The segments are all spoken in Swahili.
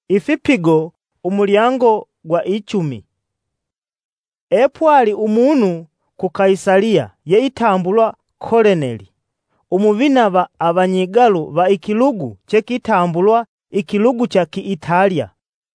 Ifipigo umulyango gwa 10. Epwali umunu ku Kaisaria yeitambulwa Koleneli, umuvina ba abanyigalu ba ikilugu chekitambulwa ikilugu cha Kiitalia.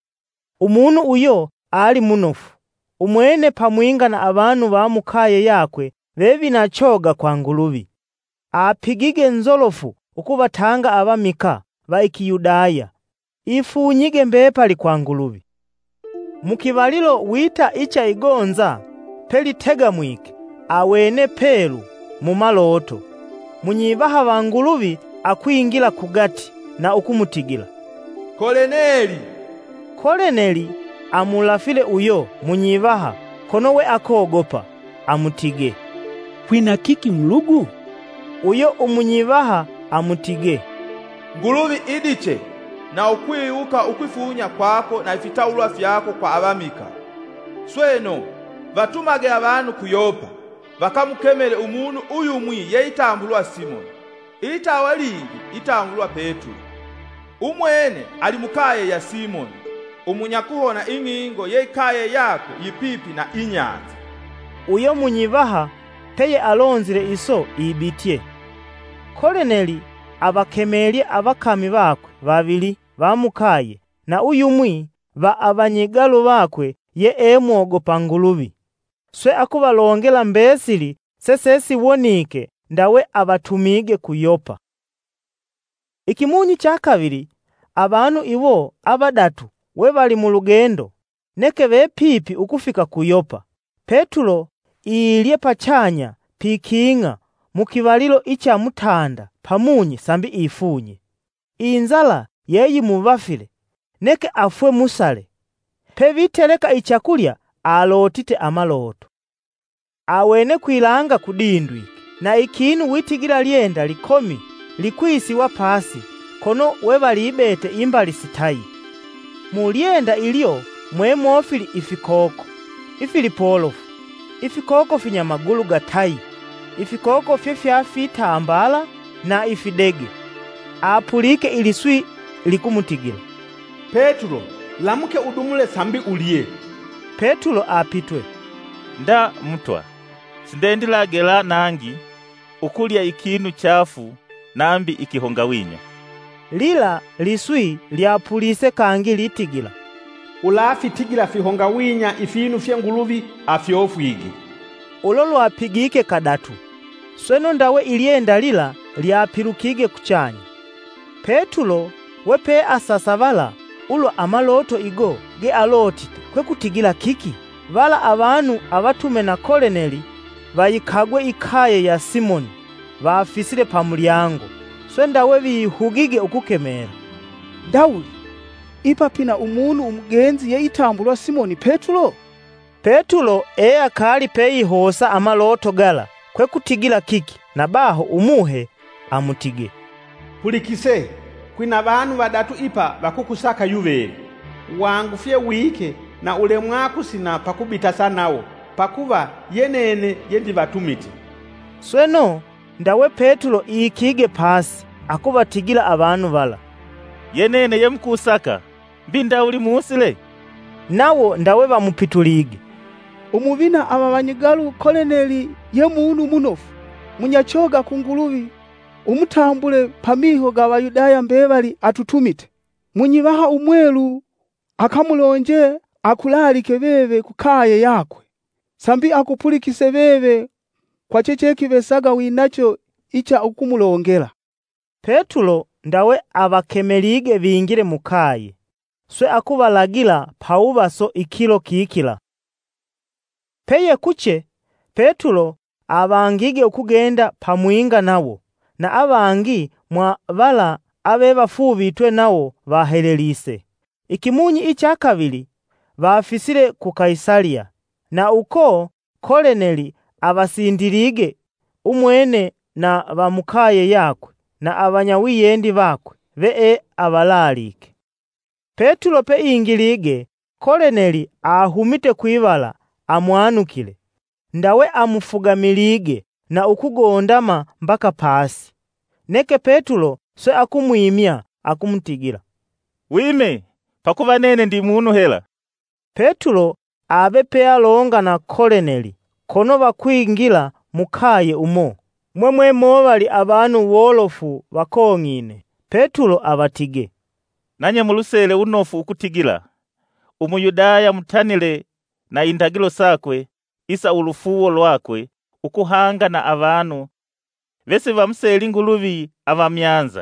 Umunu uyo ali munofu, umwene pamwinga na abantu bamukaye yakwe bebinachoga kwa Nguluvi. Apigige nzolofu ukubatanga abamika ba Ikiyudaya, ifunyige mbepali kwa Nguluvi. Mukibalilo wita icha igonza pelitega mwike awene pelu mu maloto, munyibaha ba Nguluvi akwingila kugati na ukumutigila, Koleneli! Koleneli amulafile uyo munyibaha kono we akogopa amutige, kwina kiki mlugu? Uyo umunyibaha amutige, Nguluvi idiche na ukwiyuka ukwifunya kwako na ifitaulwa fyako kwa abamika. Sweno batumage abantu ku Yopa bakamukemele umunu uyu mwi yeitambulwa Simoni, itawa lingi itambulwa Petro. Umwene ali mukaye ya Simoni, umunyakuhona ing'ingo yeikaye yako yipipi na inyanza. Uyo munyibaha peye alonzile iso ibitye. Koleneli abakemelye abakami bakwe babili bamukaye na uyu mwi ba abanyigalu bakwe ye emwogopa Nguluvi. Swe akubalongela mbesili sesesi wonike ndawe abatumige ku Yopa. Ikimunyi cha kabiri abantu iwo abadatu we bali mu lugendo neke bepipi ukufika ku Yopa. Petro ilye pachanya pikinga mukibalilo icha mutanda pamunyi sambi ifunye. Inzala yeyi mubafile neke afwe musale. Peviteleka ichakulya alotite amaloto. Awene kwilanga kudindwike na ikinu witigira lyenda likomi likwisiwa pasi kono webalibete imbali sitayi. Mulyenda ilyo mwemofili ifikoko, ifilipolofu, ifikoko finya magulu gatayi, ifikoko fyafitambala na ifidege. Apulike iliswi likumutigila, Petro, lamuke udumule sambi uliye. Petro apitwe, nda mutwa, sindendilagela nangi ukulya ikinu chafu nambi ikihongawinya. Lila liswi lyapulise kangi litigila, ulafitigila fihongawinya ifinu fya Nguluvi afyofwigi. Ulo lwapigike kadatu. Sweno ndawe ilyenda lila lyapilukige kuchanya. Petro wepe asasavala ulo amaloto igo ge alotite kwekutigila kiki. Vala abantu abatume na Koleneli bayikagwe ikaye ya Simoni bafisile pa mulyango. Swe ndawe bihugige ukukemera, Daudi, ipapina umunu umugenzi yeitambulwa Simoni Petro? Petro akali peyihosa amaloto gala kwekutigila kiki na baho umuhe amutige, Pulikise, kwina bantu badatu ipa bakukusaka yuveli. Wangu fye wike na ule mwaku sina pakubita sanawo, pakuba yenene yendi batumiti. Sweno ndawe Petro ikige pasi akubatigila abantu bala, yenene yemkusaka mbinda uli musile. Nawo ndawe bamupitulige, Umuvina aba banyigalu Koleneli ye muntu munofu munyachoga ku Nguluvi, umutambule pamiho ga Bayudaya mbebali atutumite. Munyibaha umwelu akamulonje akulalike bebe kukaye yakwe, sambi akupulikise bebe kwa checheki besaga winacho icha ukumulongela. Petro ndawe abakemelige bingire mukaye. Swe akubalagila paubaso ikilo kikila. Peye kuche Petro abangige ukugenda pamwinga nawo na abangi mwa bala abe bafubitwe nawo bahelelise. Ikimunyi icha kabili bafisile ku Kaisaria na uko Koleneli abasindirige umwene na bamukaye yakwe na abanyawiyendi bakwe be abalalike. Petro pe ingilige Koleneli ahumite kwibala amwanukile, ndawe amufugamilige na ukugondama mpaka pasi. Neke Petro swe akumwimya akumutigila, Wime pakuva nene ndi munu hela. Petulo abe pe alonga na Koleneli kono bakwingila mukaye umo mwemwe movali abantu wolofu bakong'ine. Petulo abatige, nanye mulusele unofu ukutigila umuyudaya mutanile na indagilo sakwe isa ulufuwo lwakwe ukuhanga na abantu bese bamuseli nguluvi abamyanza.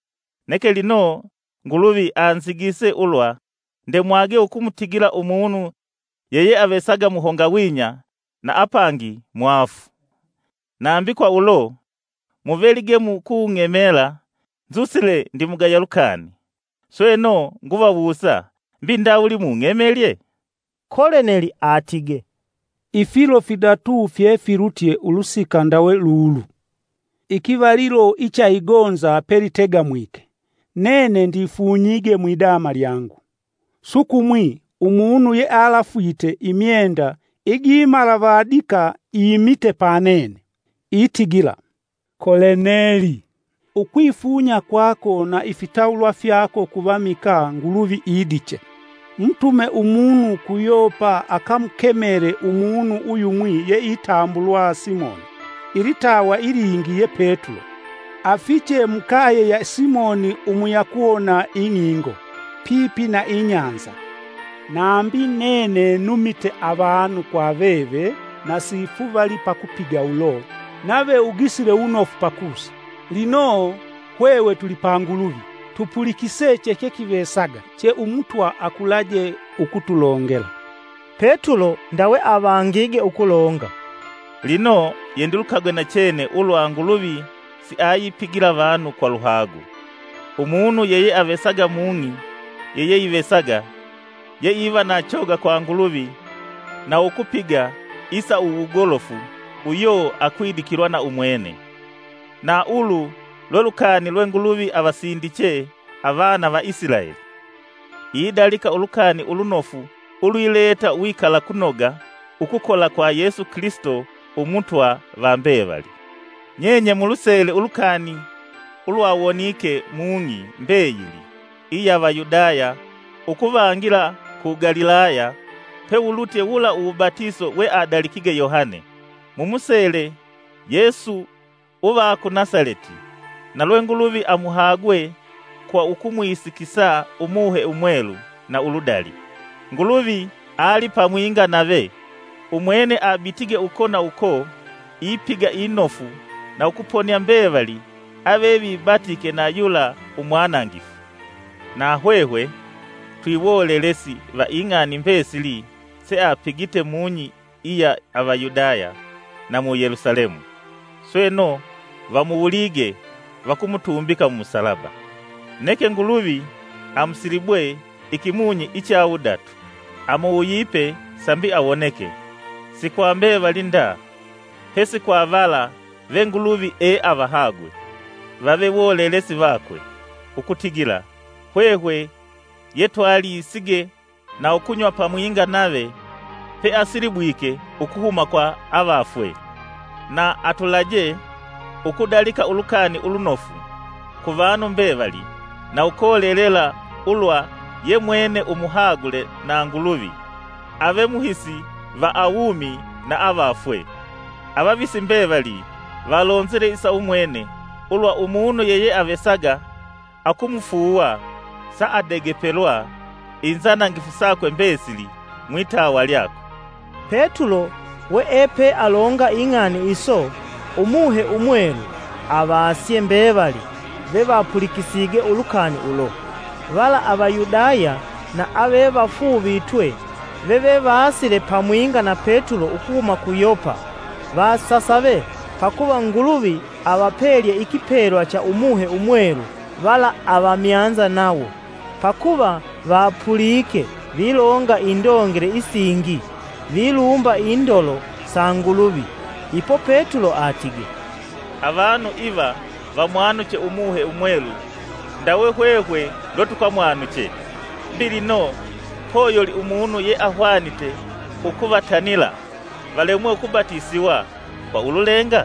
Neke lino nguluvi anzigise ulwa ndemwage ukumutigila umunu yeye abesaga muhonga winya na apangi mwafu. Naambikwa ulo muvelige mukung'emela nzusile ndi mugaya lukani. Sweno ngubabusa mbinda uli mung'emelye. Koleneli atige, ifilo fidatu fyefirutye ulusika ndawe lulu. Ikivalilo icha igonza peritega mwike. Nene ndifunyige mwidama lyangu. Sukumwi umunu ye alafuite imyenda igimala vadika imite panene. Itigila, Koleneli, ukwifunya kwako na ifitaulwa fyako kuvamika nguluvi idiche. Mtume umunu kuyopa akamkemere umunu uyumwi ye itambulwa Simoni. Iritawa iringi ye Petulo. Afiche mukaye ya Simoni umuyakuona ing'ingo, pipi na inyanza. Nambi nene numite abantu kwa veve na sifuvali pakupiga ulo. Nave ugisire unofu pakusa. Lino hwewe tulipanguluvi. Tupulikise cheke kivesaga che umutwa akulaje ukutulongela. Petulo ndawe abangige ukulonga. Lino yendulukagwe na chene ulwa nguluvi si ayipigira abantu kwa luhagu. Umunu yeye avesaga mungi yeye ivesaga ye iva na choga kwa nguluvi na ukupiga isa uugolofu uyo akwidikirwa na umwene. Na ulu lolukani lwenguluvi abasindiche abana ba Isiraeli. Idalika ulukani ulunofu uluileta uikala kunoga ukukola kwa Yesu Kristo umutwa vambevali. Nyenye mulusele ulukani ulwawonike mungi mbeyili iya Abayudaya ukuvangira ku Galilaya pe ulutye ula ubatiso we adalikige Yohane. Mumusele Yesu uva ku Nazareti na lwenguluvi amuhagwe kwa ukumuisikisa umuhe umwelu na uludali. Nguluvi ali pamwinga nave umwene abitige uko na uko ipiga inofu na ukuponya mbevali abebi batike na yula umwanangifu. Na hwehwe twiwolelesi va ing'ani mbesili se apigite munyi iya Abayudaya na mu Yerusalemu. Sweno vamuulige vakumutumbika mu musalaba. Neke nguluvi amusiribwe ikimunyi ichaudatu amuuyipe sambi awoneke. Sikwambe valinda hesi kwa vala venguluvi avahagwe vave wolelesi vakwe ukutigila hwehwe yetwali isige na ukunywa pamwinga nave pe asiribwike ukuhuma kwa avafwe na atulaje ukudalika ulukani ulunofu kuvanu mbevali na ukolelela ulwa ye mwene umuhagule na nguluvi ave muhisi va awumi na avafwe. Ababisi mbevali valonzere isa umwene ulwa umunu yeye avesaga akumufuwa sa adegepelwa inzana ngifusakwe mbesili mwitawa lyako. Petulo we epe alonga ing'ani iso umuhe umwelu abasye mbevali bebapulikisige ulukani ulo. Vala Abayudaya na abe bafu bitwe bebe basile pamwinga na Petulo ukuma ku Yopa basasabe pakuba nguluvi abapelye ikipelwa cha umuhe umwelu vala abamyanza nawo pakuba bapulike vilonga indongere isingi vilumba indolo sanguluvi. Ipo Petulo atige, abantu iva vamwanuche umuhe umwelu ndawe hwehwe lotukamwanuche. Mbilino hoyoli umunu ye ahwanite ukubatanila valemwe kubatisiwa kwa ululenga.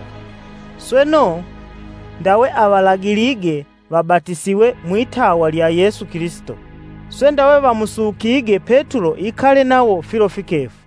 Sweno ndawe abalagilige babatisiwe mwitawa lya Yesu Kristo. Swe ndawe bamusukige Petulo ikale nawo filo fikefu.